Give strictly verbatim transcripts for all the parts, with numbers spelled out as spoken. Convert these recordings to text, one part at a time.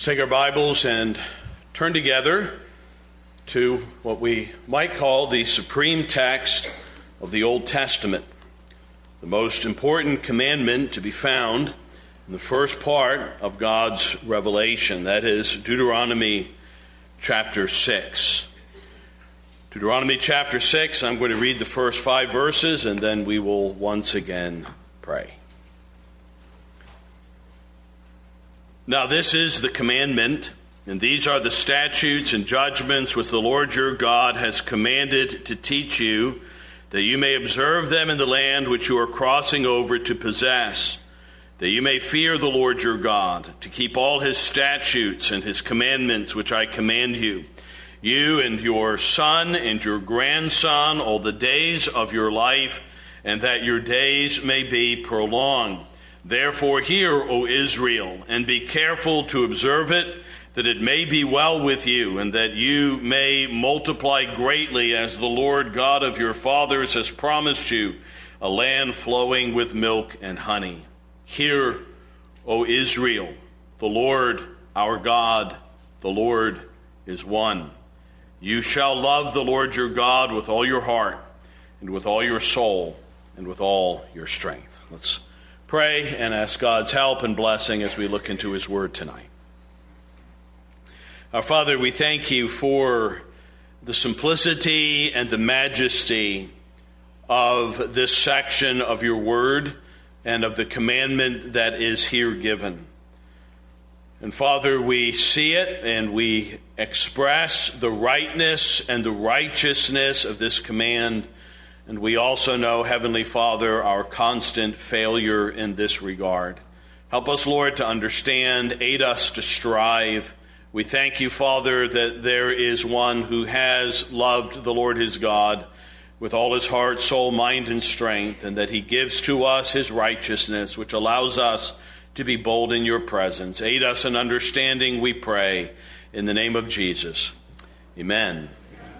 Take our Bibles and turn together to what we might call the supreme text of the Old Testament, the most important commandment to be found in the first part of God's revelation, that is Deuteronomy chapter six. Deuteronomy chapter six, I'm going to read the first five verses and then we will once again pray. Now this is the commandment, and these are the statutes and judgments which the Lord your God has commanded to teach you, that you may observe them in the land which you are crossing over to possess, that you may fear the Lord your God, to keep all his statutes and his commandments which I command you, you and your son and your grandson all the days of your life, and that your days may be prolonged. Therefore hear, O Israel, and be careful to observe it, that it may be well with you, and that you may multiply greatly as the Lord God of your fathers has promised you, a land flowing with milk and honey. Hear, O Israel, the Lord our God, the Lord is one. You shall love the Lord your God with all your heart, and with all your soul, and with all your strength. Let's pray and ask God's help and blessing as we look into his word tonight. Our Father, we thank you for the simplicity and the majesty of this section of your word and of the commandment that is here given. And Father, we see it and we express the rightness and the righteousness of this command. And we also know, Heavenly Father, our constant failure in this regard. Help us, Lord, to understand, aid us to strive. We thank you, Father, that there is one who has loved the Lord his God with all his heart, soul, mind, and strength, and that he gives to us his righteousness, which allows us to be bold in your presence. Aid us in understanding, we pray, in the name of Jesus. Amen.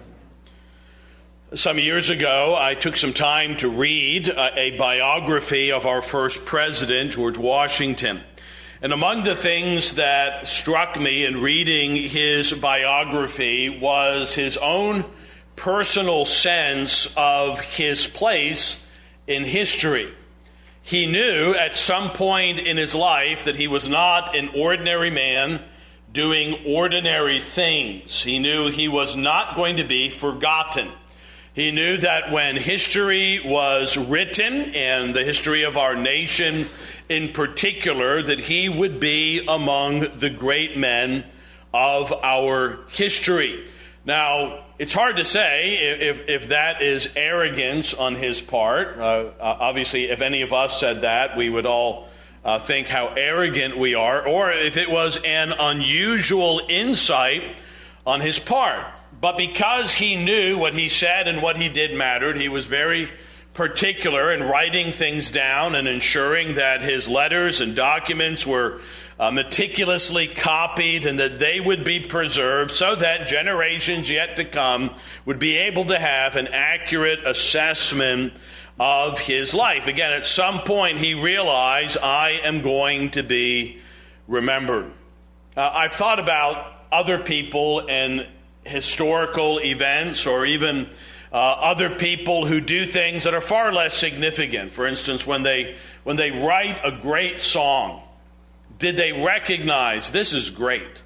Some years ago, I took some time to read a, a biography of our first president, George Washington. And among the things that struck me in reading his biography was his own personal sense of his place in history. He knew at some point in his life that he was not an ordinary man doing ordinary things. He knew he was not going to be forgotten. He knew that when history was written, and the history of our nation in particular, that he would be among the great men of our history. Now, it's hard to say if, if that is arrogance on his part. Uh, obviously, if any of us said that, we would all uh, think how arrogant we are, or if it was an unusual insight on his part. But because he knew what he said and what he did mattered, he was very particular in writing things down and ensuring that his letters and documents were uh, meticulously copied and that they would be preserved so that generations yet to come would be able to have an accurate assessment of his life. Again, at some point he realized, I am going to be remembered. Uh, I've thought about other people and historical events, or even uh, other people who do things that are far less significant. For instance, when they when they write a great song, did they recognize this is great,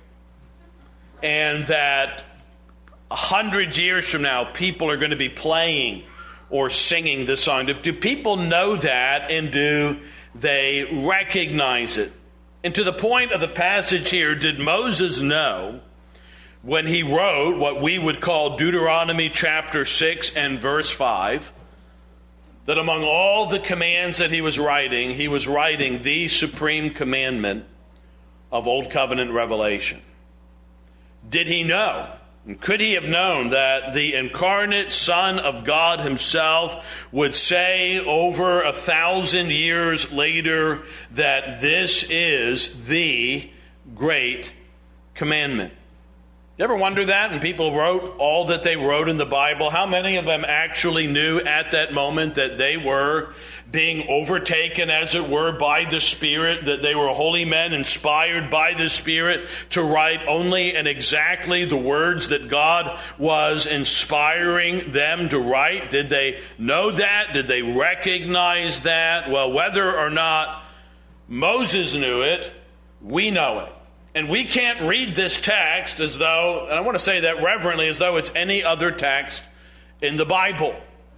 and that a hundred years from now people are going to be playing or singing this song? Do, do people know that, and do they recognize it? And to the point of the passage here, did Moses know, when he wrote what we would call Deuteronomy chapter six and verse five, that among all the commands that he was writing, he was writing the supreme commandment of Old Covenant revelation? Did he know, and could he have known, that the incarnate Son of God himself would say over a thousand years later that this is the great commandment? You ever wonder that? And people wrote all that they wrote in the Bible, how many of them actually knew at that moment that they were being overtaken, as it were, by the Spirit, that they were holy men inspired by the Spirit to write only and exactly the words that God was inspiring them to write? Did they know that? Did they recognize that? Well, whether or not Moses knew it, we know it. And we can't read this text as though, and I want to say that reverently, as though it's any other text in the Bible.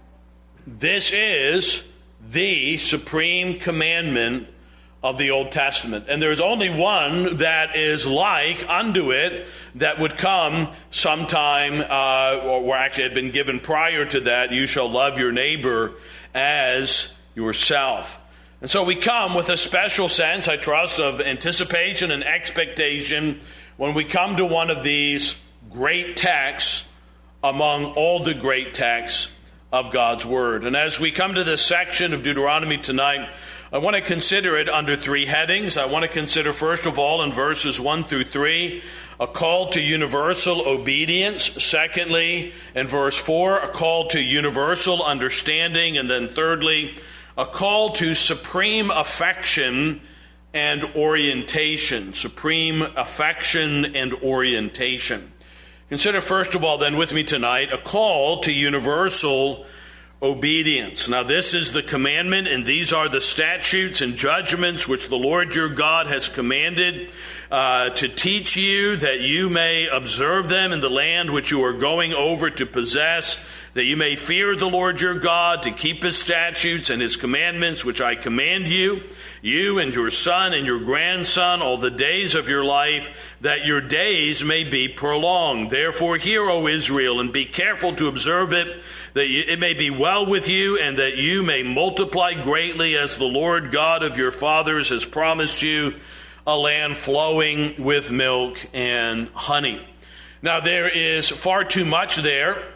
This is the supreme commandment of the Old Testament. And there's only one that is like unto it that would come sometime, uh, or actually had been given prior to that. You shall love your neighbor as yourself. And so we come with a special sense, I trust, of anticipation and expectation when we come to one of these great texts among all the great texts of God's Word. And as we come to this section of Deuteronomy tonight, I want to consider it under three headings. I want to consider, first of all, in verses one through three, a call to universal obedience. Secondly, in verse four, a call to universal understanding. And then thirdly, a call to supreme affection and orientation. Supreme affection and orientation. Consider first of all then with me tonight a call to universal obedience. Now this is the commandment, and these are the statutes and judgments which the Lord your God has commanded uh, to teach you, that you may observe them in the land which you are going over to possess, that you may fear the Lord your God, to keep his statutes and his commandments, which I command you, you and your son and your grandson, all the days of your life, that your days may be prolonged. Therefore hear, O Israel, and be careful to observe it, that it may be well with you, and that you may multiply greatly, as the Lord God of your fathers has promised you, a land flowing with milk and honey. Now there is far too much there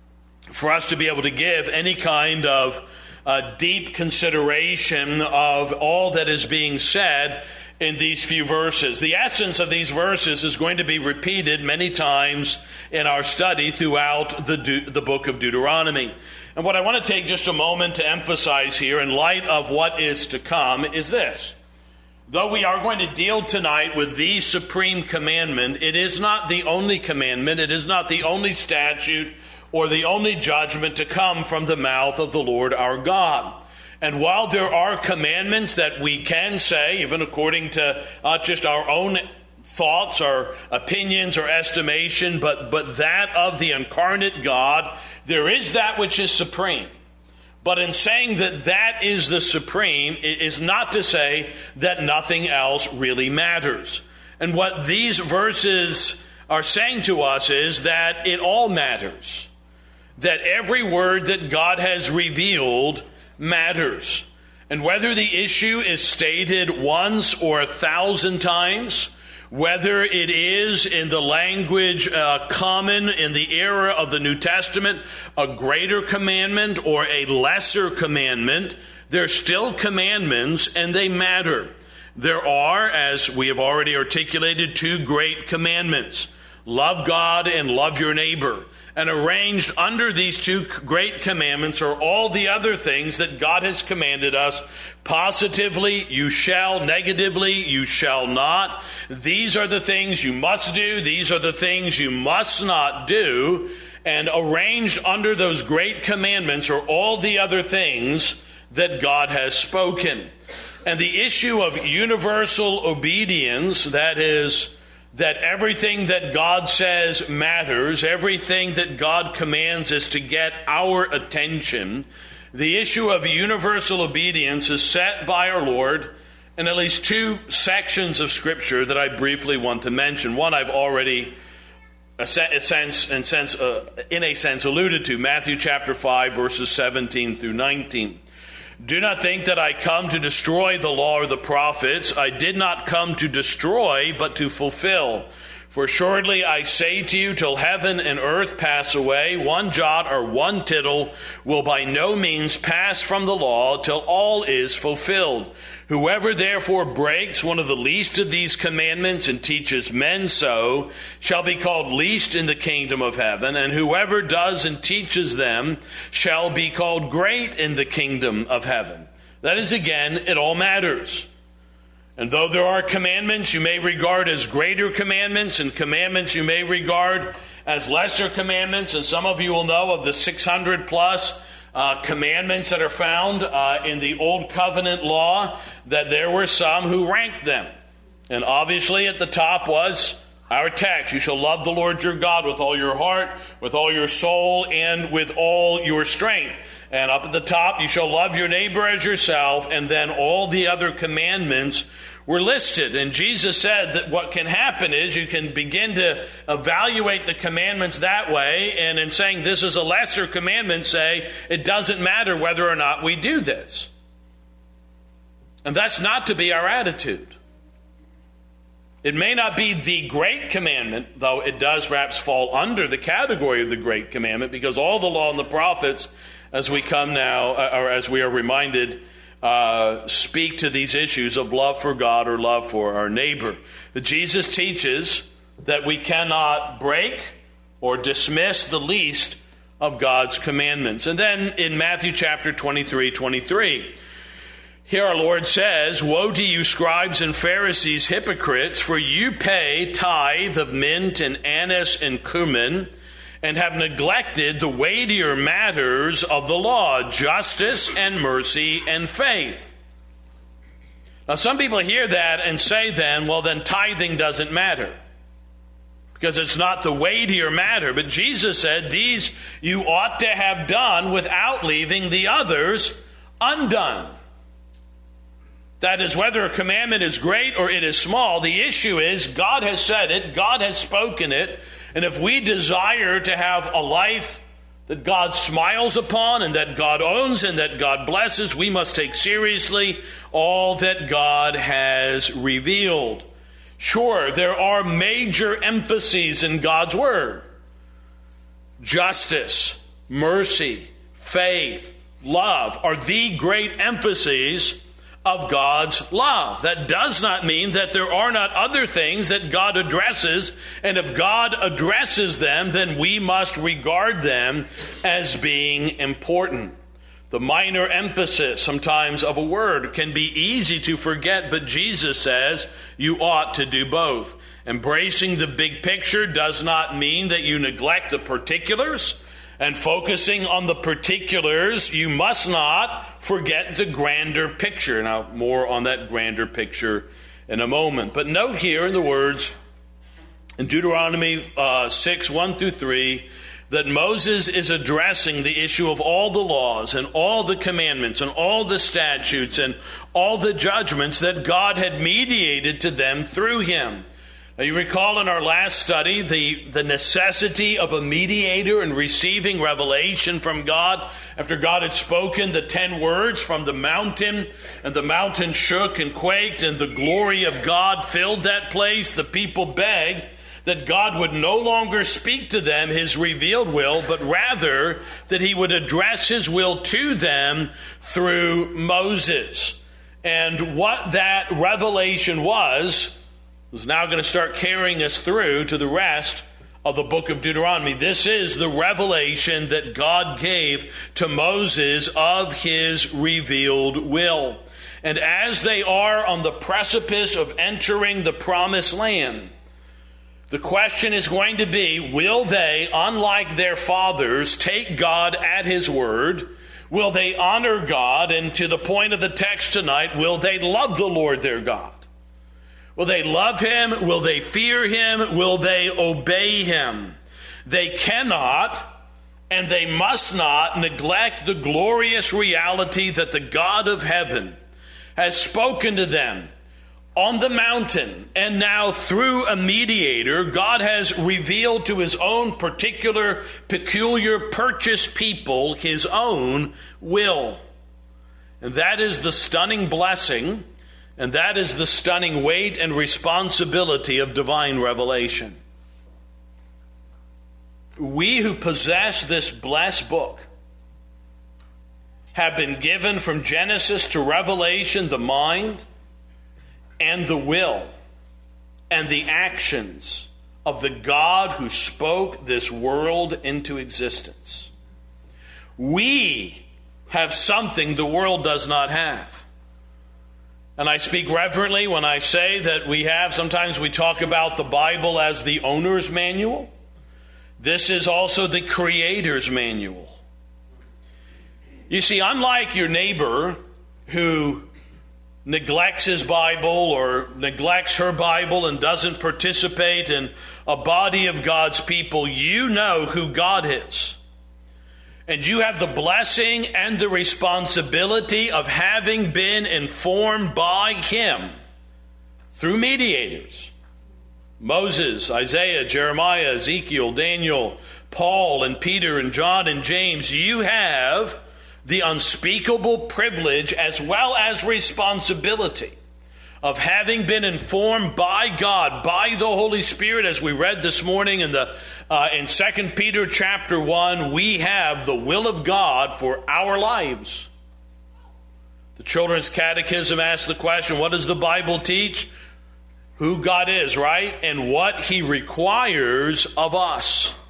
for us to be able to give any kind of uh, deep consideration of all that is being said in these few verses. The essence of these verses is going to be repeated many times in our study throughout the, De- the book of Deuteronomy. And what I want to take just a moment to emphasize here in light of what is to come is this. Though we are going to deal tonight with the supreme commandment, it is not the only commandment, it is not the only statute or the only judgment to come from the mouth of the Lord our God. And while there are commandments that we can say, even according to not just our own thoughts or opinions or estimation, but, but that of the incarnate God, there is that which is supreme. But in saying that that is the supreme, it is not to say that nothing else really matters. And what these verses are saying to us is that it all matters. That every word that God has revealed matters. And whether the issue is stated once or a thousand times, whether it is in the language uh, common in the era of the New Testament, a greater commandment or a lesser commandment, they're still commandments and they matter. There are, as we have already articulated, two great commandments. Love God and love your neighbor. And arranged under these two great commandments are all the other things that God has commanded us. Positively, you shall. Negatively, you shall not. These are the things you must do. These are the things you must not do. And arranged under those great commandments are all the other things that God has spoken. And the issue of universal obedience, that is, that everything that God says matters, everything that God commands is to get our attention. The issue of universal obedience is set by our Lord in at least two sections of Scripture that I briefly want to mention. One I've already, a sense, in, sense, uh, in a sense, alluded to, Matthew chapter five, verses seventeen through nineteen. Do not think that I come to destroy the law or the prophets. I did not come to destroy, but to fulfill. For assuredly I say to you, till heaven and earth pass away, one jot or one tittle will by no means pass from the law till all is fulfilled. Whoever therefore breaks one of the least of these commandments and teaches men so shall be called least in the kingdom of heaven, and whoever does and teaches them shall be called great in the kingdom of heaven. That is, again, it all matters. And though there are commandments you may regard as greater commandments and commandments you may regard as lesser commandments, and some of you will know of the six hundred plus uh, commandments that are found uh, in the Old Covenant law, that there were some who ranked them. And obviously at the top was our text. You shall love the Lord your God with all your heart, with all your soul, and with all your strength. And up at the top, you shall love your neighbor as yourself, and then all the other commandments were listed. And Jesus said that what can happen is you can begin to evaluate the commandments that way, and in saying this is a lesser commandment, say it doesn't matter whether or not we do this. And that's not to be our attitude. It may not be the great commandment, though it does perhaps fall under the category of the great commandment, because all the law and the prophets, as we come now, or as we are reminded, uh, speak to these issues of love for God or love for our neighbor. But Jesus teaches that we cannot break or dismiss the least of God's commandments. And then in Matthew chapter twenty-three, twenty-three, here our Lord says, "Woe to you, scribes and Pharisees, hypocrites, for you pay tithe of mint and anise and cumin, and have neglected the weightier matters of the law, justice and mercy and faith." Now some people hear that and say then, well then tithing doesn't matter, because it's not the weightier matter. But Jesus said these you ought to have done without leaving the others undone. That is, whether a commandment is great or it is small, the issue is God has said it, God has spoken it, and if we desire to have a life that God smiles upon and that God owns and that God blesses, we must take seriously all that God has revealed. Sure, there are major emphases in God's word. Justice, mercy, faith, love are the great emphases of God's love. That does not mean that there are not other things that God addresses, and if God addresses them, then we must regard them as being important. The minor emphasis sometimes of a word can be easy to forget, but Jesus says you ought to do both. Embracing the big picture does not mean that you neglect the particulars, and focusing on the particulars, you must not forget the grander picture. Now, more on that grander picture in a moment. But note here in the words in Deuteronomy uh, six, one through three, that Moses is addressing the issue of all the laws and all the commandments and all the statutes and all the judgments that God had mediated to them through him. Now, you recall in our last study the, the necessity of a mediator in receiving revelation from God. After God had spoken the ten words from the mountain, and the mountain shook and quaked, and the glory of God filled that place, the people begged that God would no longer speak to them his revealed will, but rather that he would address his will to them through Moses. And what that revelation was, is now going to start carrying us through to the rest of the book of Deuteronomy. This is the revelation that God gave to Moses of his revealed will. And as they are on the precipice of entering the promised land, the question is going to be, will they, unlike their fathers, take God at his word? Will they honor God? And to the point of the text tonight, will they love the Lord their God? Will they love him? Will they fear him? Will they obey him? They cannot and they must not neglect the glorious reality that the God of heaven has spoken to them on the mountain, and now through a mediator, God has revealed to his own particular, peculiar, purchased people his own will. And that is the stunning blessing And that is the stunning weight and responsibility of divine revelation. We who possess this blessed book have been given from Genesis to Revelation the mind and the will and the actions of the God who spoke this world into existence. We have something the world does not have. And I speak reverently when I say that we have, sometimes we talk about the Bible as the owner's manual. This is also the Creator's manual. You see, unlike your neighbor who neglects his Bible or neglects her Bible and doesn't participate in a body of God's people, you know who God is. And you have the blessing and the responsibility of having been informed by Him through mediators. Moses, Isaiah, Jeremiah, Ezekiel, Daniel, Paul, and Peter, and John, and James. You have the unspeakable privilege as well as responsibility of having been informed by God, by the Holy Spirit, as we read this morning in the uh, in Second Peter chapter one. We have the will of God for our lives. The Children's Catechism asks the question, what does the Bible teach? Who God is, right? And what He requires of us.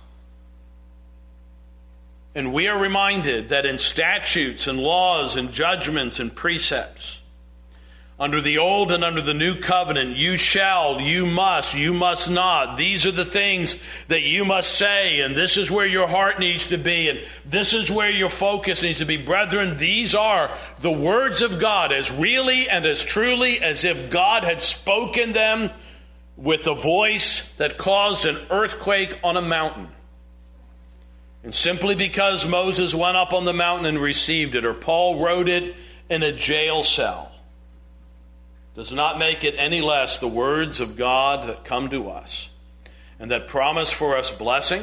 And we are reminded that in statutes and laws and judgments and precepts, under the old and under the new covenant, you shall, you must, you must not. These are the things that you must say, and this is where your heart needs to be, and this is where your focus needs to be. Brethren, these are the words of God, as really and as truly as if God had spoken them with a voice that caused an earthquake on a mountain. And simply because Moses went up on the mountain and received it, or Paul wrote it in a jail cell, does not make it any less the words of God that come to us and that promise for us blessing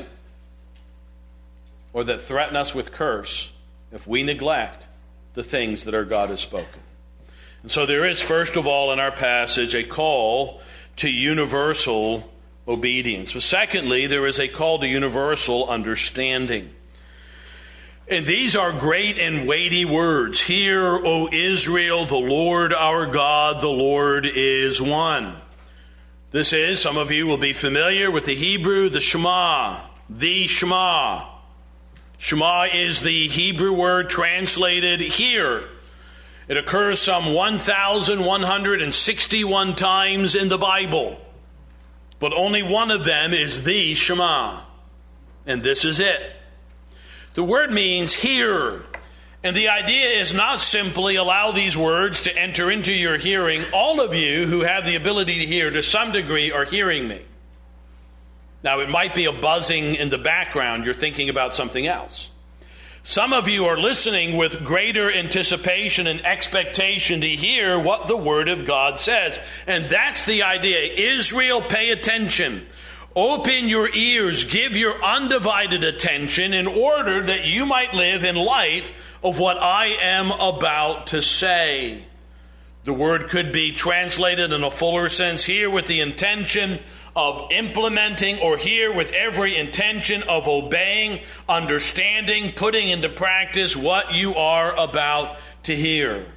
or that threaten us with curse if we neglect the things that our God has spoken. And so there is, first of all, in our passage, a call to universal obedience. But secondly, there is a call to universal understanding. And these are great and weighty words. Hear, O Israel, the Lord our God, the Lord is one. This is, some of you will be familiar with the Hebrew, the Shema, the Shema. Shema is the Hebrew word translated hear. It occurs some one thousand one hundred sixty-one times in the Bible, but only one of them is the Shema, and this is it. The word means hear, and the idea is not simply allow these words to enter into your hearing. All of you who have the ability to hear to some degree are hearing me. Now, it might be a buzzing in the background. You're thinking about something else. Some of you are listening with greater anticipation and expectation to hear what the Word of God says. And that's the idea. Israel, pay attention. Open your ears, give your undivided attention in order that you might live in light of what I am about to say. The word could be translated in a fuller sense here with the intention of implementing, or here with every intention of obeying, understanding, putting into practice what you are about to hear.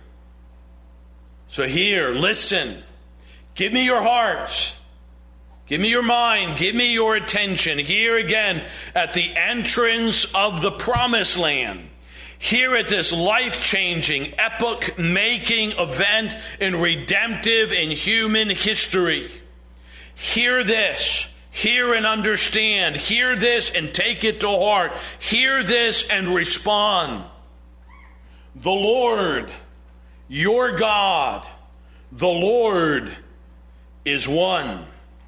So hear, listen, give me your hearts. Give me your mind. Give me your attention. Here again at the entrance of the promised land. Here at this life-changing, epoch-making event in redemptive and human history. Hear this. Hear and understand. Hear this and take it to heart. Hear this and respond. The Lord, your God, the Lord is one.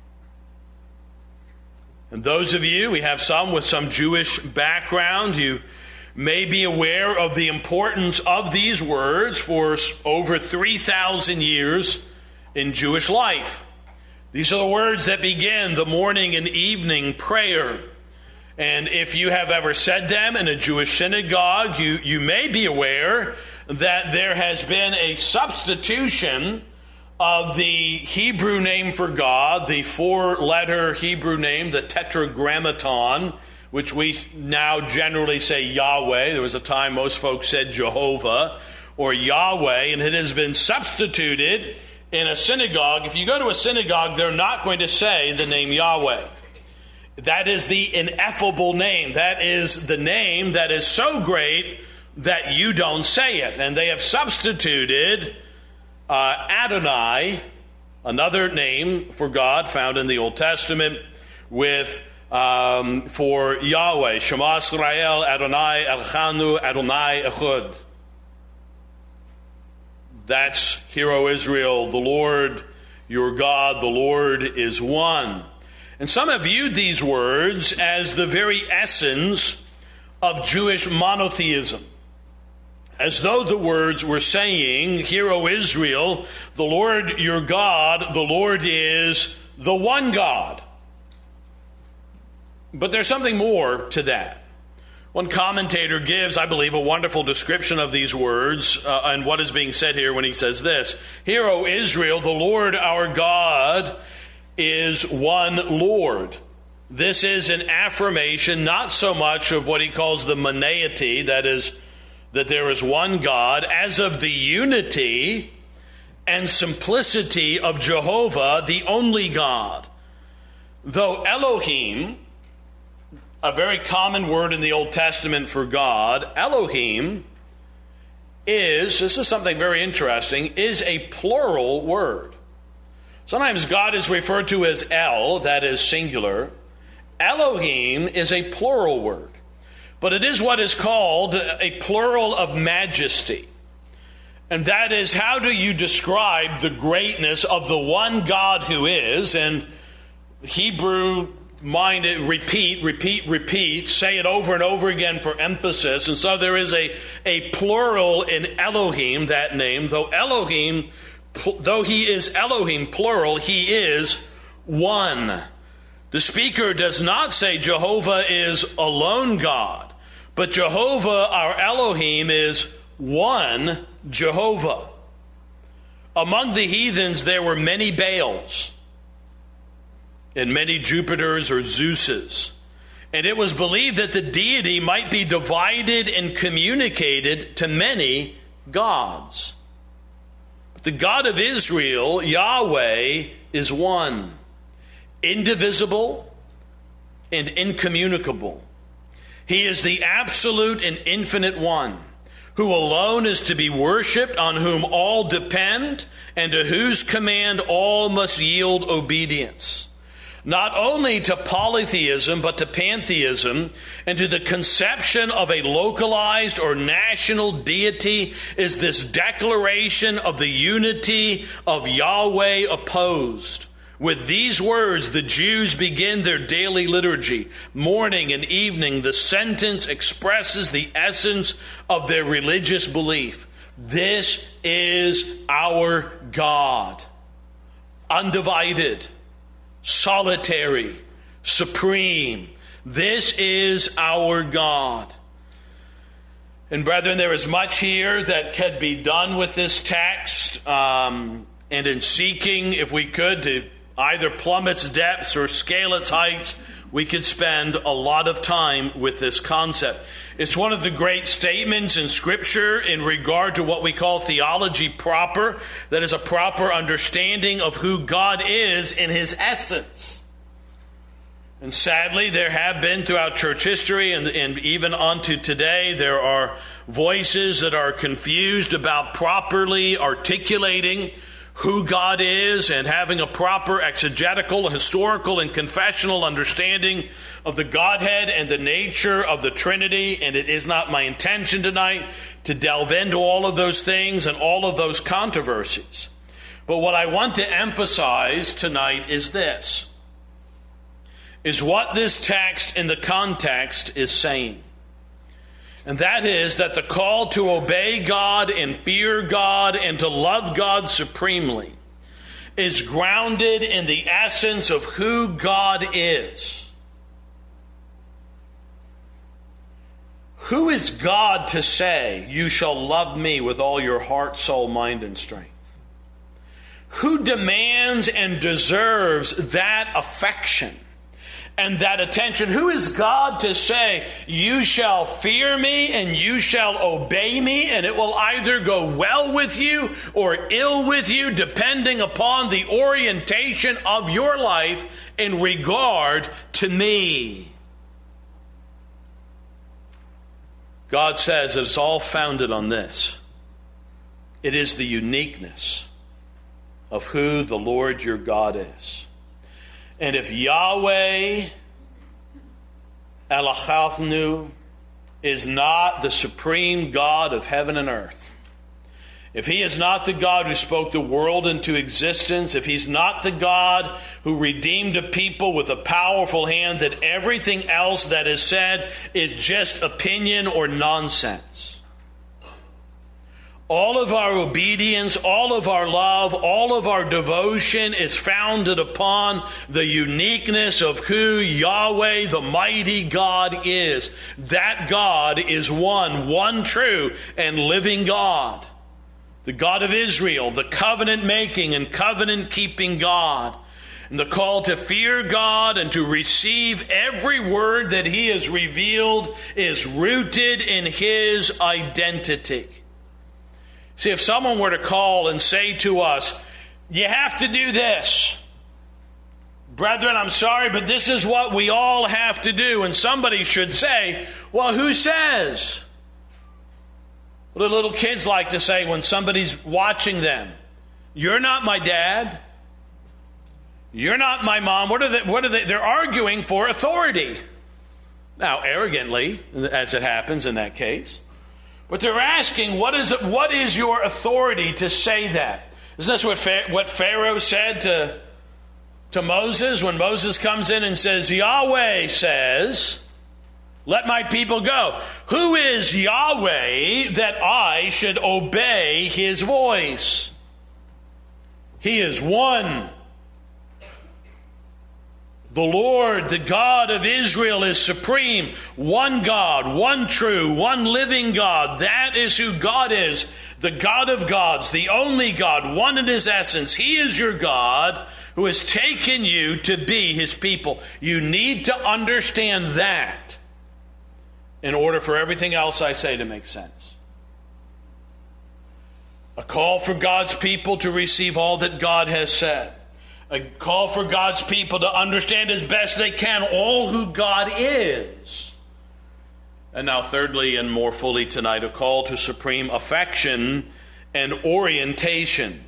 And those of you, we have some with some Jewish background, you may be aware of the importance of these words for over three thousand years in Jewish life. These are the words that begin the morning and evening prayer. And if you have ever said them in a Jewish synagogue, you, you may be aware that there has been a substitution of the Hebrew name for God, the four-letter Hebrew name, the Tetragrammaton, which we now generally say Yahweh. There was a time most folks said Jehovah or Yahweh, and it has been substituted in a synagogue. If you go to a synagogue, they're not going to say the name Yahweh. That is the ineffable name. That is the name that is so great that you don't say it. And they have substituted uh, Adonai, another name for God found in the Old Testament, with um, for Yahweh, Shema Israel, Adonai Elchanu, Adonai Echad. That's, Hear, O Israel, the Lord your God, the Lord is one. And some have viewed these words as the very essence of Jewish monotheism, as though the words were saying, Hear, O Israel, the Lord your God, the Lord is the one God. But there's something more to that. One commentator gives, I believe, a wonderful description of these words uh, and what is being said here when he says this. Hear, O Israel, the Lord our God is one Lord. This is an affirmation not so much of what he calls the moneity, that is, that there is one God, as of the unity and simplicity of Jehovah, the only God. Though Elohim, a very common word in the Old Testament for God, Elohim is, this is something very interesting, is a plural word. Sometimes God is referred to as El, that is singular. Elohim is a plural word. But it is what is called a plural of majesty. And that is, how do you describe the greatness of the one God who is? And Hebrew mind it, repeat, repeat, repeat, say it over and over again for emphasis. And so there is a, a plural in Elohim, that name. Though Elohim, though he is Elohim, plural, he is one. The speaker does not say Jehovah is alone God, but Jehovah, our Elohim, is one Jehovah. Among the heathens there were many Baals and many Jupiters or Zeuses. And it was believed that the deity might be divided and communicated to many gods. But the God of Israel, Yahweh, is one, indivisible and incommunicable. He is the absolute and infinite one, who alone is to be worshipped, on whom all depend, and to whose command all must yield obedience. Not only to polytheism, but to pantheism, and to the conception of a localized or national deity is this declaration of the unity of Yahweh opposed. With these words, the Jews begin their daily liturgy. Morning and evening, the sentence expresses the essence of their religious belief. This is our God, undivided, solitary, supreme. This is our God. And brethren, there is much here that could be done with this text, um, and in seeking, if we could, to either plumb its depths or scale its heights, we could spend a lot of time with this concept. It's one of the great statements in Scripture in regard to what we call theology proper, that is a proper understanding of who God is in his essence. And sadly, there have been throughout church history and, and even unto today, there are voices that are confused about properly articulating who God is and having a proper exegetical, historical, and confessional understanding of the Godhead and the nature of the Trinity. And it is not my intention tonight to delve into all of those things and all of those controversies. But what I want to emphasize tonight is this, is what this text in the context is saying. And that is that the call to obey God and fear God and to love God supremely is grounded in the essence of who God is. Who is God to say, you shall love me with all your heart, soul, mind, and strength? who demands and deserves that affection and that attention? Who is God to say, you shall fear me and you shall obey me, and it will either go well with you or ill with you, depending upon the orientation of your life in regard to me? God says that it's all founded on this. It is the uniqueness of who the Lord your God is. And if Yahweh Eloheinu is not the supreme God of heaven and earth, if he is not the God who spoke the world into existence, if he's not the God who redeemed a people with a powerful hand, that everything else that is said is just opinion or nonsense. All of our obedience, all of our love, all of our devotion is founded upon the uniqueness of who Yahweh, the mighty God, is. That God is one, one true and living God. The God of Israel, the covenant-making and covenant-keeping God. And the call to fear God and to receive every word that he has revealed is rooted in his identity. See, if someone were to call and say to us, you have to do this. Brethren, I'm sorry, but this is what we all have to do. And somebody should say, well, who says? What do little kids like to say when somebody's watching them? You're not my dad. You're not my mom. What are they? What are they? They're arguing for authority. Now, arrogantly, as it happens in that case. But they're asking, what is it, what is your authority to say that? Isn't this what, what Pharaoh said to, to Moses when Moses comes in and says, Yahweh says, let my people go. Who is Yahweh that I should obey his voice? He is one. The Lord, the God of Israel, is supreme. One God, one true, one living God. That is who God is. The God of gods, the only God, one in his essence. He is your God who has taken you to be his people. You need to understand that in order for everything else I say to make sense. A call for God's people to receive all that God has said. A call for God's people to understand as best they can all who God is. And now thirdly and more fully tonight, a call to supreme affection and orientation.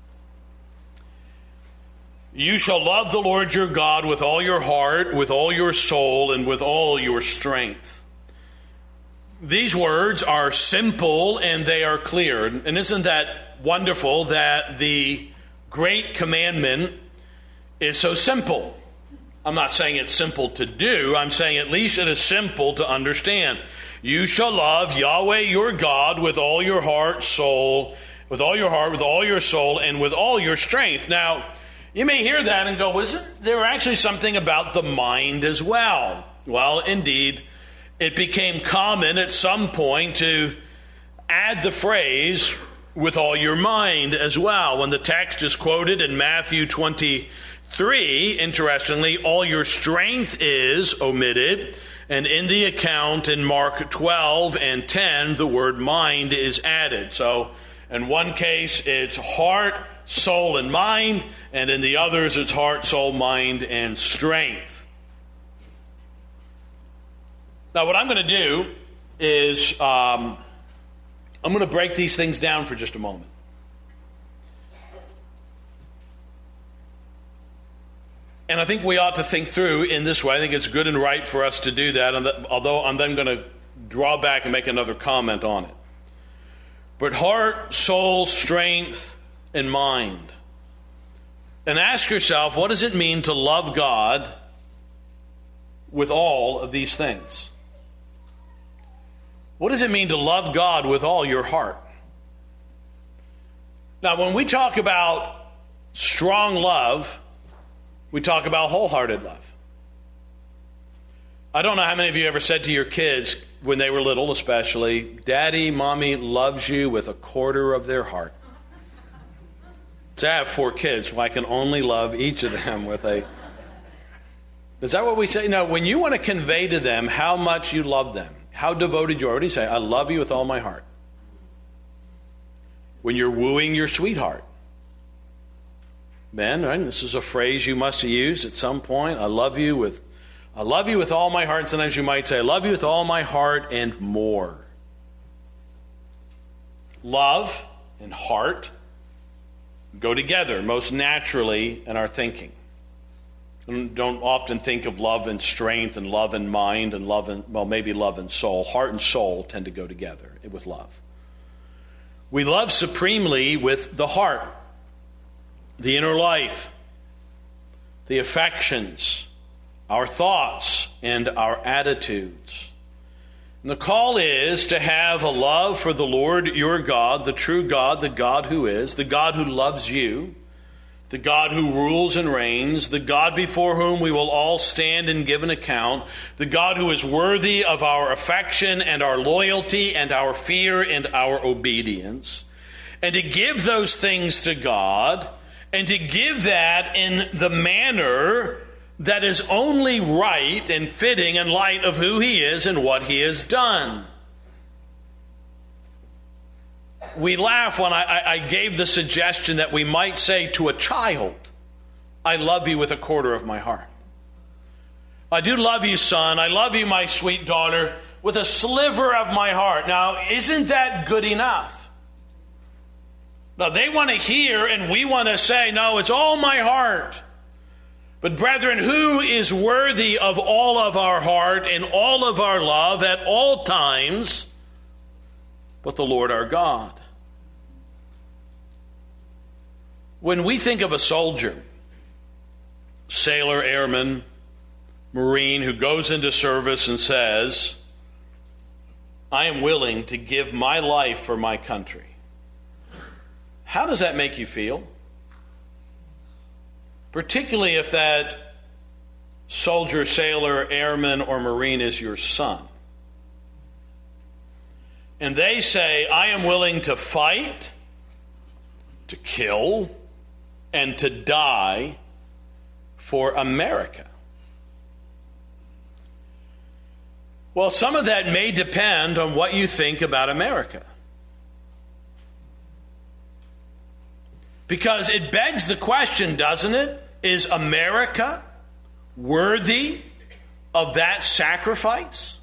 You shall love the Lord your God with all your heart, with all your soul, and with all your strength. These words are simple and they are clear. And isn't that wonderful that the great commandment is so simple? I'm not saying it's simple to do. I'm saying at least it is simple to understand. You shall love Yahweh your God with all your heart, soul, with all your heart, with all your soul, and with all your strength. Now, you may hear that and go, well, isn't there actually something about the mind as well? Well, indeed, it became common at some point to add the phrase, with all your mind as well. When the text is quoted in Matthew twenty-three, interestingly, all your strength is omitted. And in the account in Mark twelve and ten, the word mind is added. So in one case, it's heart, soul, and mind. And in the others, it's heart, soul, mind, and strength. Now, what I'm going to do is um, I'm going to break these things down for just a moment. And I think we ought to think through in this way. I think it's good and right for us to do that, although I'm then going to draw back and make another comment on it. But heart, soul, strength, and mind. And ask yourself, what does it mean to love God with all of these things? What does it mean to love God with all your heart? Now, when we talk about strong love, we talk about wholehearted love. I don't know how many of you ever said to your kids, when they were little especially, Daddy, Mommy loves you with a quarter of their heart. So I have four kids, so I can only love each of them with a... Is that what we say? No, when you want to convey to them how much you love them, how devoted you are, what do you say? I love you with all my heart. When you're wooing your sweetheart. Men, right? This is a phrase you must have used at some point. I love you with I love you with all my heart. And sometimes you might say, I love you with all my heart and more. Love and heart go together most naturally in our thinking. We don't often think of love and strength and love and mind and love and, well, maybe love and soul. Heart and soul tend to go together with love. We love supremely with the heart, the inner life, the affections, our thoughts, and our attitudes. And the call is to have a love for the Lord your God, the true God, the God who is, the God who loves you, the God who rules and reigns, the God before whom we will all stand and give an account, the God who is worthy of our affection and our loyalty and our fear and our obedience. And to give those things to God, and to give that in the manner that is only right and fitting in light of who He is and what He has done. We laugh when I, I gave the suggestion that we might say to a child, I love you with a quarter of my heart. I do love you, son. I love you, my sweet daughter, with a sliver of my heart. Now, isn't that good enough? Now, they want to hear and we want to say, no, it's all my heart. But brethren, who is worthy of all of our heart and all of our love at all times but the Lord our God? When we think of a soldier, sailor, airman, Marine who goes into service and says, I am willing to give my life for my country, how does that make you feel? Particularly if that soldier, sailor, airman, or Marine is your son. And they say, I am willing to fight, to kill, and to die for America. Well, some of that may depend on what you think about America. Because it begs the question, doesn't it? Is America worthy of that sacrifice?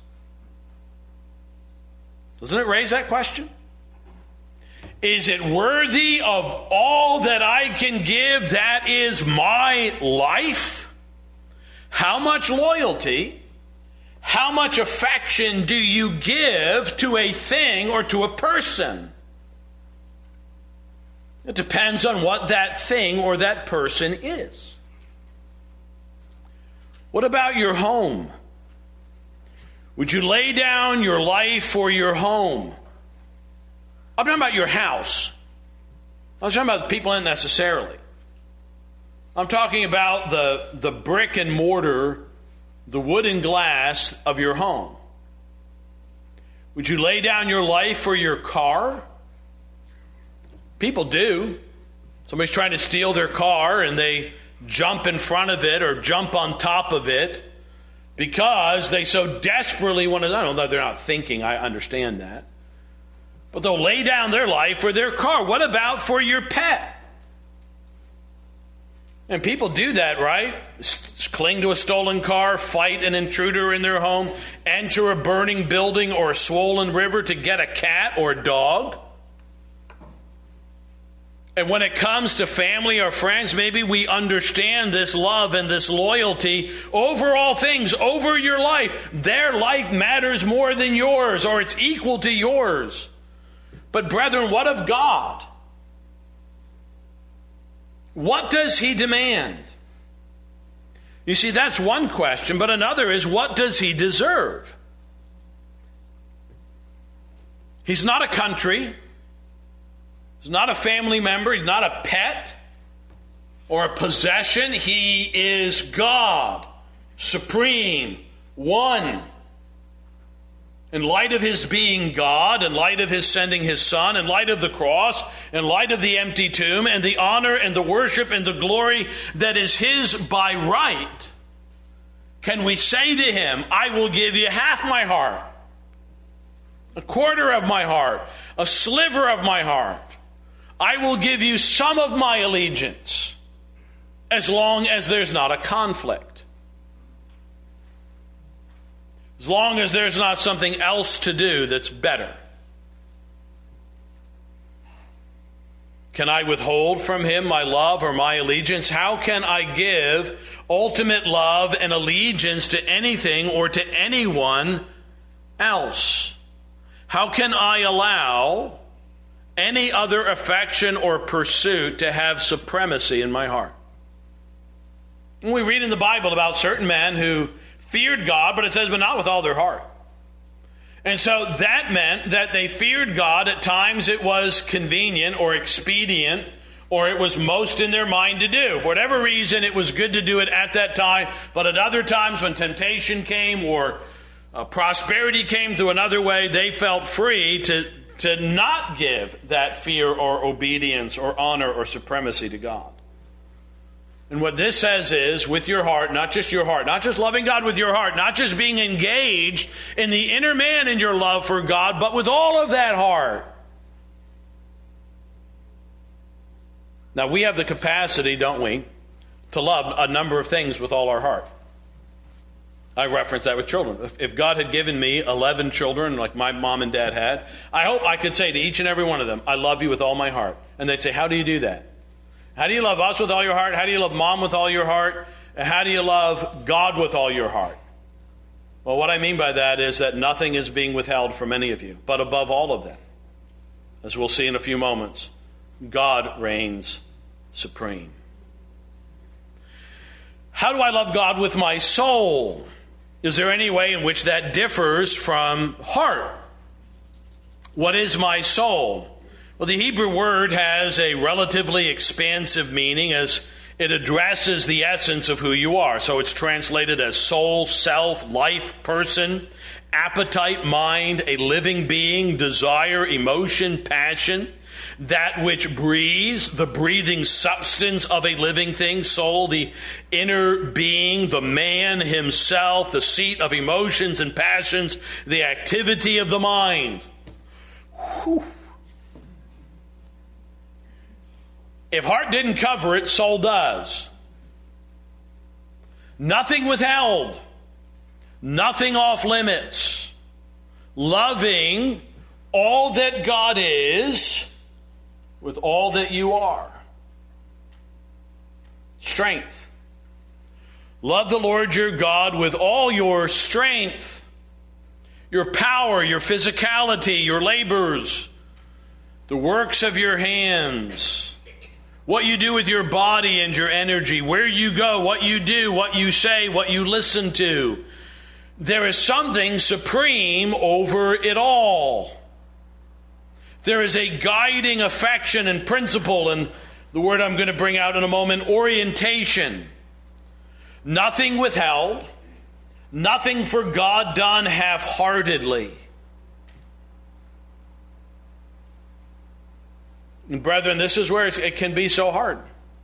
Doesn't it raise that question? Is it worthy of all that I can give? That is my life. How much loyalty, how much affection do you give to a thing or to a person? It depends on what that thing or that person is. What about your home? Would you lay down your life for your home? I'm talking about your house. I'm not talking about people in necessarily. I'm talking about the, the brick and mortar, the wood and glass of your home. Would you lay down your life for your car? People do. Somebody's trying to steal their car and they jump in front of it or jump on top of it because they so desperately want to. I don't know, they're not thinking, I understand that. But they'll lay down their life for their car. What about for your pet? And people do that, right? S- cling to a stolen car, fight an intruder in their home, enter a burning building or a swollen river to get a cat or a dog. And when it comes to family or friends, maybe we understand this love and this loyalty over all things, over your life. Their life matters more than yours, or it's equal to yours. But brethren, what of God? What does He demand? You see, that's one question, but another is, what does He deserve? He's not a country. He's not a family member. He's not a pet or a possession. He is God, supreme, one. In light of his being God, in light of his sending his Son, in light of the cross, in light of the empty tomb, and the honor and the worship and the glory that is his by right, can we say to him, I will give you half my heart, a quarter of my heart, a sliver of my heart. I will give you some of my allegiance, as long as there's not a conflict. As long as there's not something else to do that's better. Can I withhold from him my love or my allegiance? How can I give ultimate love and allegiance to anything or to anyone else? How can I allow any other affection or pursuit to have supremacy in my heart? And we read in the Bible about certain men who feared God, but it says, but not with all their heart. And so that meant that they feared God. At times it was convenient or expedient, or it was most in their mind to do. For whatever reason, it was good to do it at that time. But at other times when temptation came or uh, prosperity came through another way, they felt free to, to not give that fear or obedience or honor or supremacy to God. And what this says is, with your heart, not just your heart, not just loving God with your heart, not just being engaged in the inner man in your love for God, but with all of that heart. Now, we have the capacity, don't we, to love a number of things with all our heart. I reference that with children. If, if God had given me eleven children, like my mom and dad had, I hope I could say to each and every one of them, I love you with all my heart. And they'd say, how do you do that? How do you love us with all your heart? How do you love mom with all your heart? And how do you love God with all your heart? Well, what I mean by that is that nothing is being withheld from any of you. But above all of that, as we'll see in a few moments, God reigns supreme. How do I love God with my soul? Is there any way in which that differs from heart? What is my soul? Well, the Hebrew word has a relatively expansive meaning as it addresses the essence of who you are. So it's translated as soul, self, life, person, appetite, mind, a living being, desire, emotion, passion, that which breathes, the breathing substance of a living thing, soul, the inner being, the man himself, the seat of emotions and passions, the activity of the mind. Whew. If heart didn't cover it, soul does. Nothing withheld. Nothing off limits. Loving all that God is with all that you are. Strength. Love the Lord your God with all your strength, your power, your physicality, your labors, the works of your hands. What you do with your body and your energy, where you go, what you do, what you say, what you listen to. There is something supreme over it all. There is a guiding affection and principle, and the word I'm going to bring out in a moment, orientation. Nothing withheld, nothing for God done half-heartedly. And brethren, this is where it can be so hard.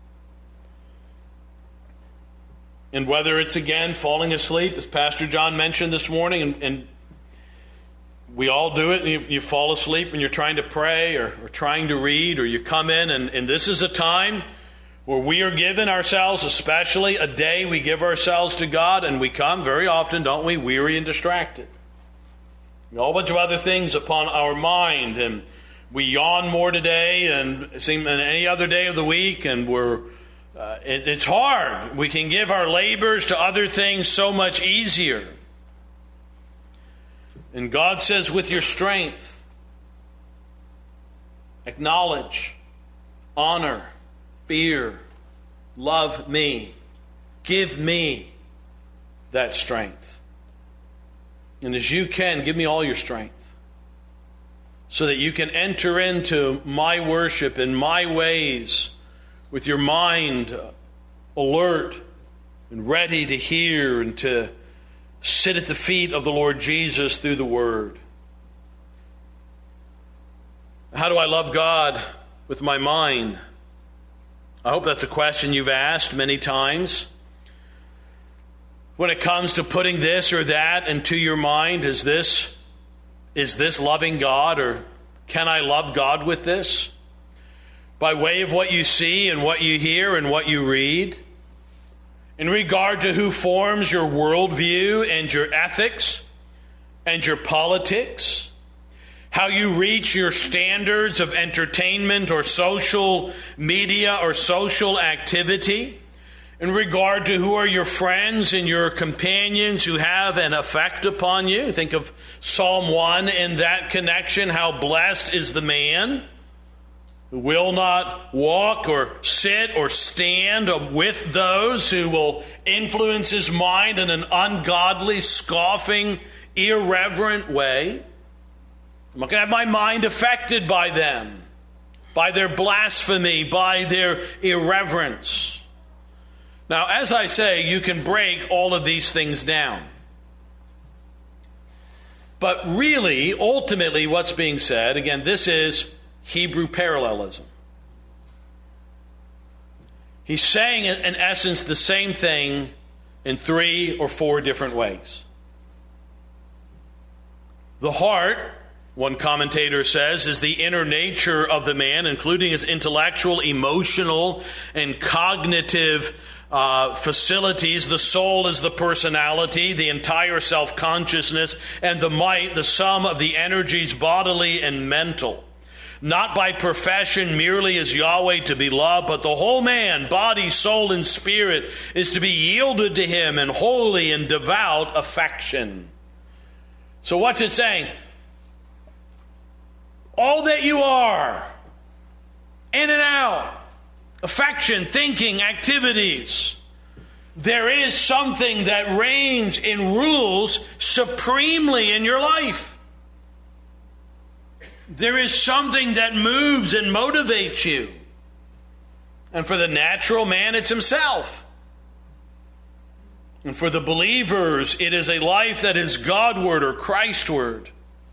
And whether it's, again, falling asleep, as Pastor John mentioned this morning, and, and we all do it, and you, you fall asleep and you're trying to pray or, or trying to read, or you come in, and, and this is a time where we are giving ourselves, especially a day we give ourselves to God, and we come very often, don't we, weary and distracted. A whole bunch of other things upon our mind, and we yawn more today and seem than any other day of the week, and we're uh, it, it's hard. We can give our labors to other things so much easier. And God says, with your strength, acknowledge, honor, fear, love me, give me that strength. And as you can, give me all your strength, so that you can enter into my worship in my ways with your mind alert and ready to hear and to sit at the feet of the Lord Jesus through the Word. How do I love God with my mind? I hope that's a question you've asked many times. When it comes to putting this or that into your mind, is this, is this loving God, or can I love God with this? By way of what you see and what you hear and what you read? In regard to who forms your worldview and your ethics and your politics? How you reach your standards of entertainment or social media or social activity? In regard to who are your friends and your companions who have an effect upon you? Think of Psalm one in that connection. How blessed is the man who will not walk or sit or stand with those who will influence his mind in an ungodly, scoffing, irreverent way. I'm not going to have my mind affected by them, by their blasphemy, by their irreverence. Now, as I say, you can break all of these things down. But really, ultimately, what's being said, again, this is Hebrew parallelism. He's saying, in essence, the same thing in three or four different ways. The heart, one commentator says, is the inner nature of the man, including his intellectual, emotional, and cognitive Uh, facilities. The soul is the personality, the entire self-consciousness, and the might, the sum of the energies bodily and mental. Not by profession merely is Yahweh to be loved, but the whole man, body, soul, and spirit, is to be yielded to him in holy and devout affection. So what's it saying? All that you are, in and out, affection, thinking, activities. There is something that reigns and rules supremely in your life. There is something that moves and motivates you. And for the natural man, it's himself. And for the believers, it is a life that is Godward or Christward.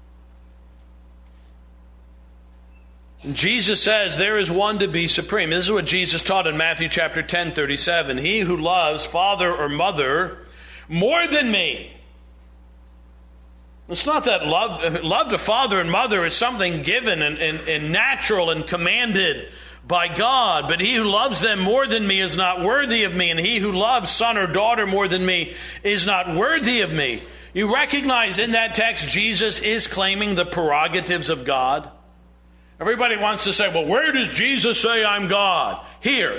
Jesus says there is one to be supreme. This is what Jesus taught in Matthew chapter ten, thirty-seven. He who loves father or mother more than me. It's not that love, love to father and mother is something given and, and, and natural and commanded by God. But he who loves them more than me is not worthy of me. And he who loves son or daughter more than me is not worthy of me. You recognize in that text Jesus is claiming the prerogatives of God. Everybody wants to say, well, where does Jesus say I'm God? Here.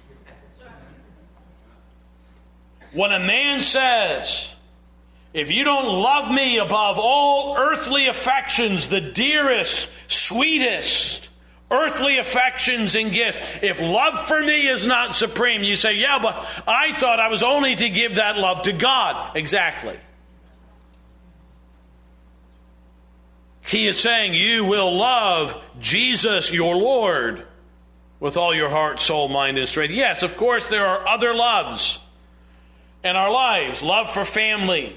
When a man says, if you don't love me above all earthly affections, the dearest, sweetest earthly affections and gifts, if love for me is not supreme, you say, yeah, but I thought I was only to give that love to God. Exactly. He is saying you will love Jesus, your Lord, with all your heart, soul, mind, and strength. Yes, of course, there are other loves in our lives. Love for family.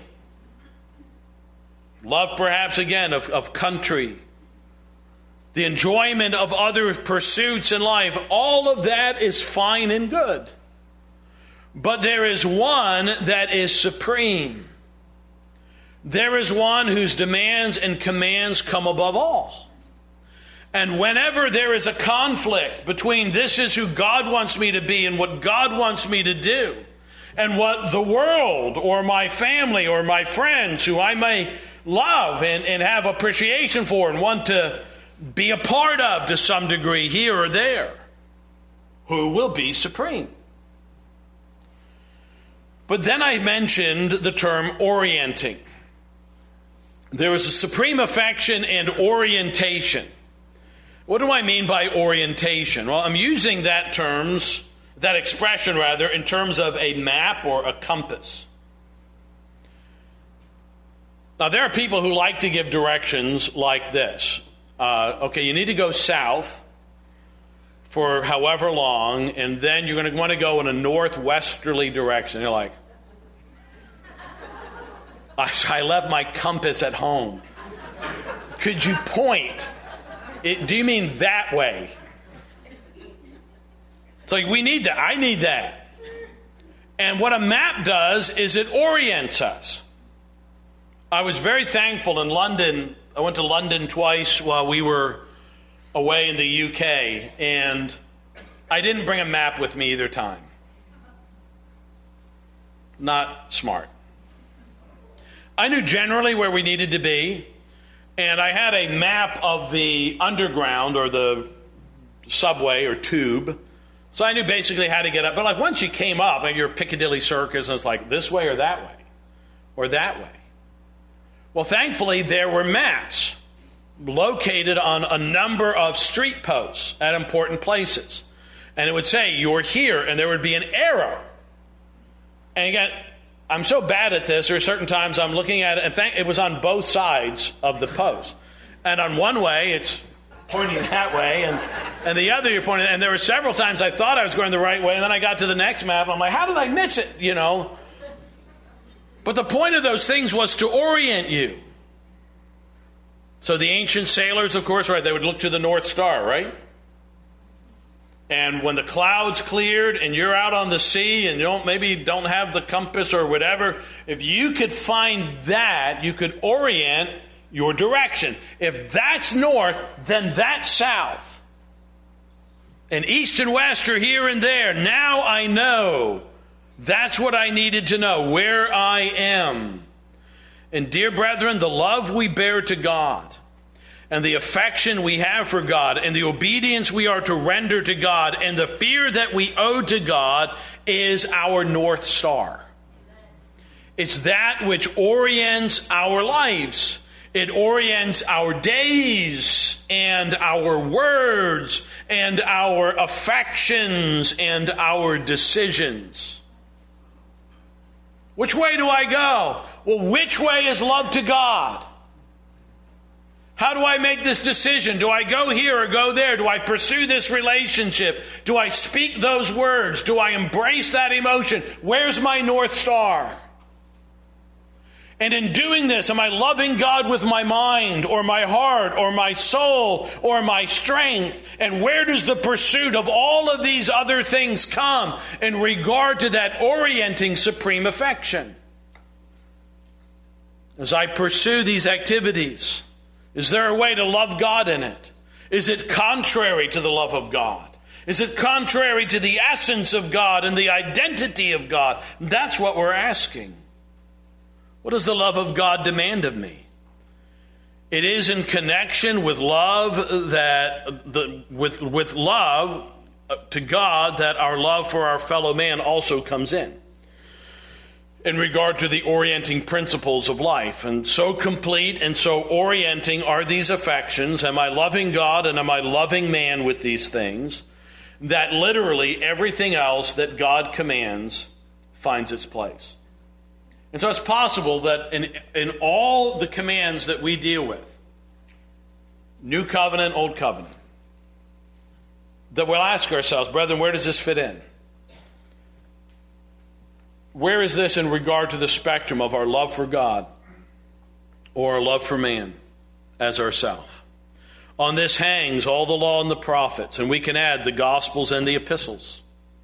Love, perhaps, again, of, of country. The enjoyment of other pursuits in life. All of that is fine and good. But there is one that is supreme. There is one whose demands and commands come above all. And whenever there is a conflict between this is who God wants me to be and what God wants me to do, and what the world or my family or my friends who I may love and, and have appreciation for and want to be a part of to some degree here or there, who will be supreme? But then I mentioned the term orienting. There is a supreme affection and orientation. What do I mean by orientation? Well, I'm using that terms, that expression rather, in terms of a map or a compass. Now, there are people who like to give directions like this. Uh, okay, you need to go south for however long, and then you're going to want to go in a northwesterly direction. You're like, I, I left my compass at home. Could you point? It, do you mean that way? It's like, we need that. I need that. And what a map does is it orients us. I was very thankful in London. I went to London twice while we were away in the U K, and I didn't bring a map with me either time. Not smart. I knew generally where we needed to be, and I had a map of the underground or the subway or tube, so I knew basically how to get up. But like once you came up, like your Piccadilly Circus, and it's like this way or that way, or that way. Well, thankfully, there were maps located on a number of street posts at important places. And it would say, you're here, and there would be an arrow. And again, I'm so bad at this, there are certain times I'm looking at it, and thank, it was on both sides of the post. And on one way, it's pointing that way, and, and the other you're pointing, and there were several times I thought I was going the right way, and then I got to the next map, and I'm like, how did I miss it, you know? But the point of those things was to orient you. So the ancient sailors, of course, right, they would look to the North Star, right? And when the clouds cleared and you're out on the sea and you don't maybe don't have the compass or whatever, if you could find that, you could orient your direction. If that's north, then that's south. And east and west are here and there. Now I know. That's what I needed to know, where I am. And dear brethren, the love we bear to God and the affection we have for God and the obedience we are to render to God and the fear that we owe to God is our North Star. It's that which orients our lives. It orients our days and our words and our affections and our decisions. Which way do I go? Well, which way is love to God? How do I make this decision? Do I go here or go there? Do I pursue this relationship? Do I speak those words? Do I embrace that emotion? Where's my North Star? And in doing this, am I loving God with my mind or my heart or my soul or my strength? And where does the pursuit of all of these other things come in regard to that orienting supreme affection? As I pursue these activities, is there a way to love God in it? Is it contrary to the love of God? Is it contrary to the essence of God and the identity of God? That's what we're asking. What does the love of God demand of me? It is in connection with love that the with with love to God that our love for our fellow man also comes in. In regard to the orienting principles of life. And so complete and so orienting are these affections. Am I loving God and am I loving man with these things? That literally everything else that God commands finds its place. And so it's possible that in, in all the commands that we deal with, New Covenant, Old Covenant, that we'll ask ourselves, brethren, where does this fit in? Where is this in regard to the spectrum of our love for God or our love for man as ourself? On this hangs all the law and the prophets, and we can add the Gospels and the epistles.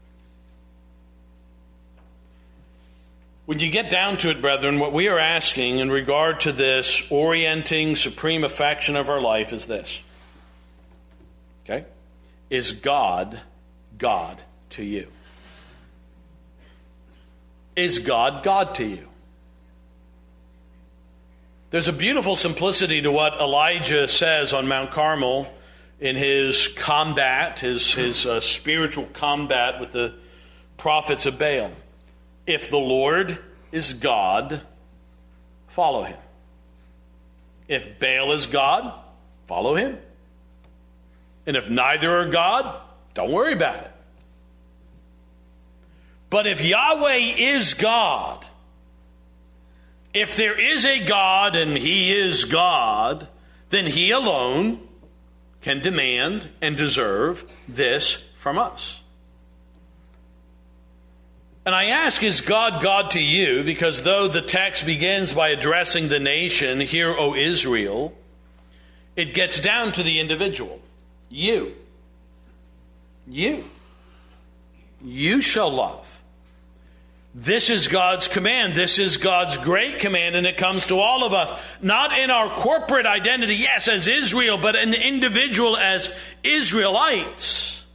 When you get down to it, brethren, what we are asking in regard to this orienting supreme affection of our life is this. Okay? Is God God to you? Is God God to you? There's a beautiful simplicity to what Elijah says on Mount Carmel in his combat, his, his uh, spiritual combat with the prophets of Baal. If the Lord is God, follow him. If Baal is God, follow him. And if neither are God, don't worry about it. But if Yahweh is God, if there is a God and he is God, then he alone can demand and deserve this from us. And I ask, is God God to you? Because though the text begins by addressing the nation, "Hear, O Israel," it gets down to the individual. You. You. You shall love. This is God's command. This is God's great command, and it comes to all of us. Not in our corporate identity, yes, as Israel, but an individual as Israelites.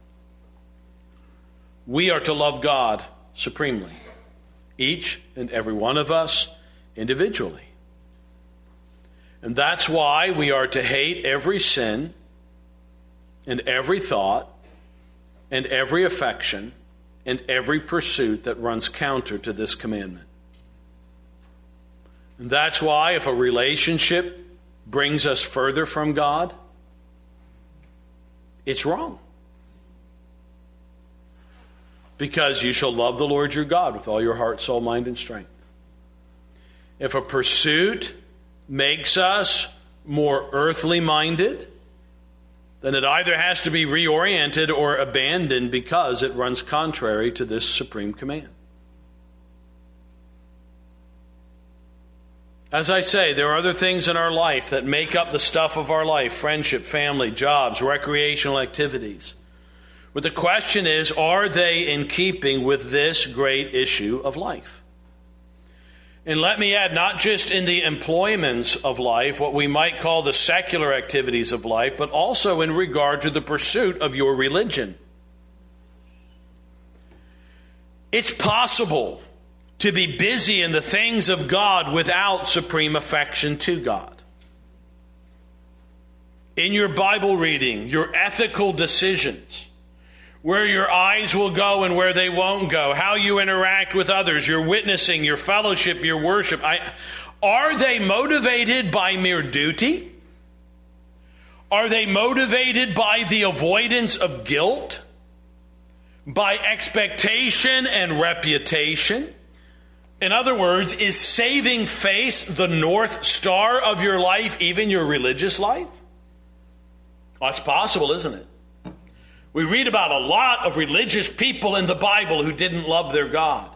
We are to love God supremely. Each and every one of us individually. And that's why we are to hate every sin and every thought and every affection and every pursuit that runs counter to this commandment. And that's why if a relationship brings us further from God, it's wrong. Because you shall love the Lord your God with all your heart, soul, mind, and strength. If a pursuit makes us more earthly minded, then it either has to be reoriented or abandoned because it runs contrary to this supreme command. As I say, there are other things in our life that make up the stuff of our life: friendship, family, jobs, recreational activities. But the question is, are they in keeping with this great issue of life? And let me add, not just in the employments of life, what we might call the secular activities of life, but also in regard to the pursuit of your religion. It's possible to be busy in the things of God without supreme affection to God. In your Bible reading, your ethical decisions, where your eyes will go and where they won't go, how you interact with others, your witnessing, your fellowship, your worship. I, are they motivated by mere duty? Are they motivated by the avoidance of guilt? By expectation and reputation? In other words, is saving face the North Star of your life, even your religious life? Well, it's possible, isn't it? We read about a lot of religious people in the Bible who didn't love their God.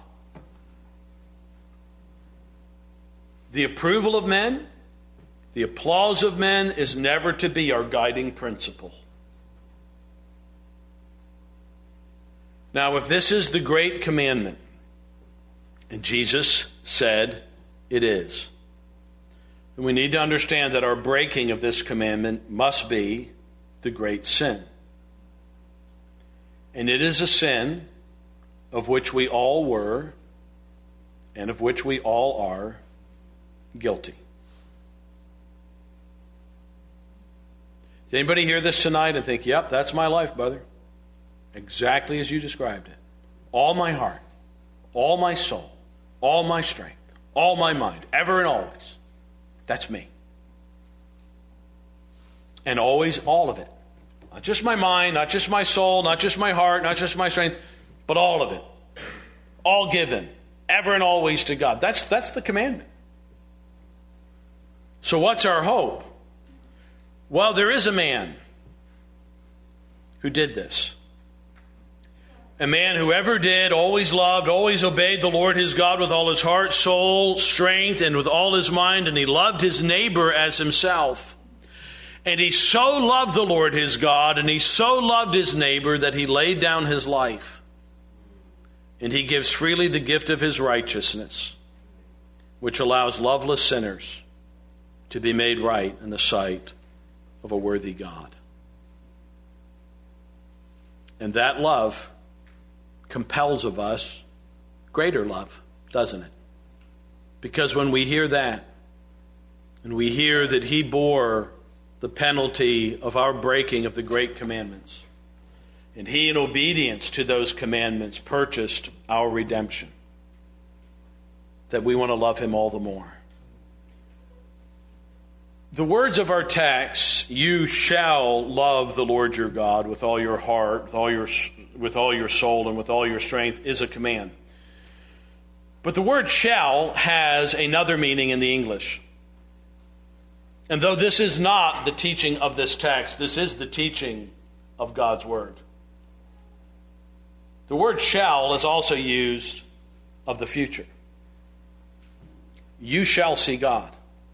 The approval of men, the applause of men is never to be our guiding principle. Now, if this is the great commandment, and Jesus said it is, then we need to understand that our breaking of this commandment must be the great sin. And it is a sin of which we all were and of which we all are guilty. Does anybody hear this tonight and think, yep, that's my life, brother? Exactly as you described it. All my heart, all my soul, all my strength, all my mind, ever and always. That's me. And always all of it. Not just my mind, not just my soul, not just my heart, not just my strength, but all of it. All given, ever and always to God. That's, that's the commandment. So what's our hope? Well, there is a man who did this. A man who ever did, always loved, always obeyed the Lord his God with all his heart, soul, strength, and with all his mind, and he loved his neighbor as himself. And he so loved the Lord his God, and he so loved his neighbor that he laid down his life. And he gives freely the gift of his righteousness, which allows loveless sinners to be made right in the sight of a worthy God. And that love compels of us greater love, doesn't it? Because when we hear that, and we hear that he bore the penalty of our breaking of the great commandments, and he, in obedience to those commandments, purchased our redemption, that we want to love him all the more. The words of our text, you shall love the Lord your God with all your heart, with all your, with all your soul, and with all your strength, is a command. But the word shall has another meaning in the English. And though this is not the teaching of this text, this is the teaching of God's Word. The word shall is also used of the future. You shall see God.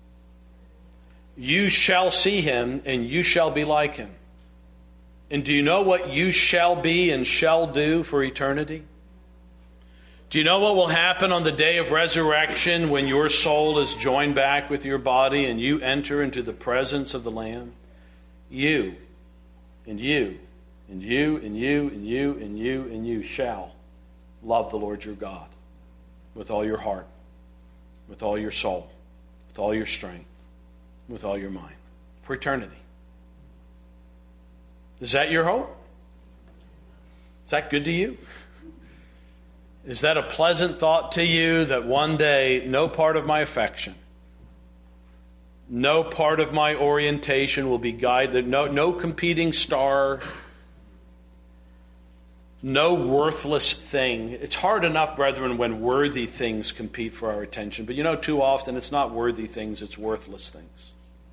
You shall see him, and you shall be like him. And do you know what you shall be and shall do for eternity? Do you know what will happen on the day of resurrection when your soul is joined back with your body and you enter into the presence of the Lamb? You, and you, and you, and you, and you, and you, and you shall love the Lord your God with all your heart, with all your soul, with all your strength, with all your mind, for eternity. Is that your hope? Is that good to you? Is that a pleasant thought to you that one day no part of my affection, no part of my orientation will be guided, no, no competing star, no worthless thing? It's hard enough, brethren, when worthy things compete for our attention. But you know, too often it's not worthy things, it's worthless things.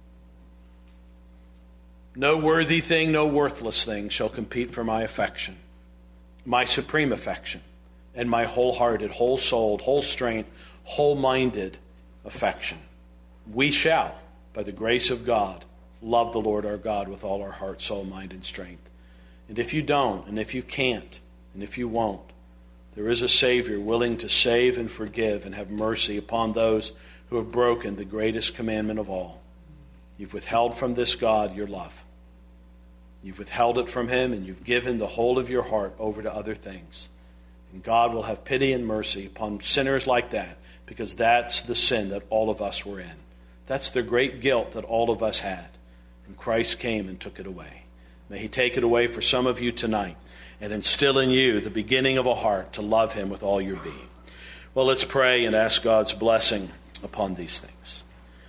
No worthy thing, no worthless thing shall compete for my affection, my supreme affection, and my wholehearted, whole-souled, whole-strength, whole-minded affection. We shall, by the grace of God, love the Lord our God with all our heart, soul, mind, and strength. And if you don't, and if you can't, and if you won't, there is a Savior willing to save and forgive and have mercy upon those who have broken the greatest commandment of all. You've withheld from this God your love. You've withheld it from him, and you've given the whole of your heart over to other things. And God will have pity and mercy upon sinners like that, because that's the sin that all of us were in. That's the great guilt that all of us had. And Christ came and took it away. May he take it away for some of you tonight and instill in you the beginning of a heart to love him with all your being. Well, let's pray and ask God's blessing upon these things.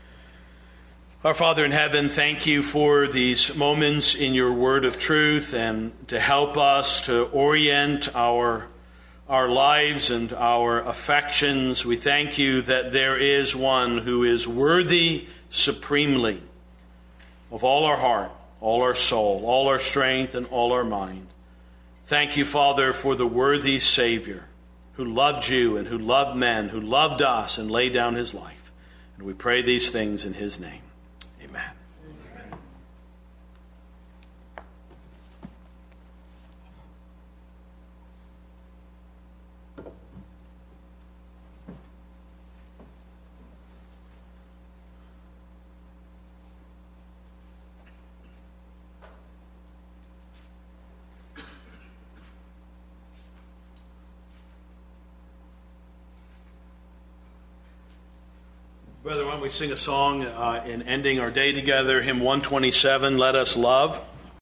Our Father in heaven, thank you for these moments in your word of truth and to help us to orient our, our lives and our affections. We thank you that there is one who is worthy supremely of all our heart, all our soul, all our strength, and all our mind. Thank you, Father, for the worthy Savior who loved you and who loved men, who loved us and laid down his life. And we pray these things in his name. Amen. Brother, why don't we sing a song uh, in ending our day together, hymn one twenty-seven, Let Us Love.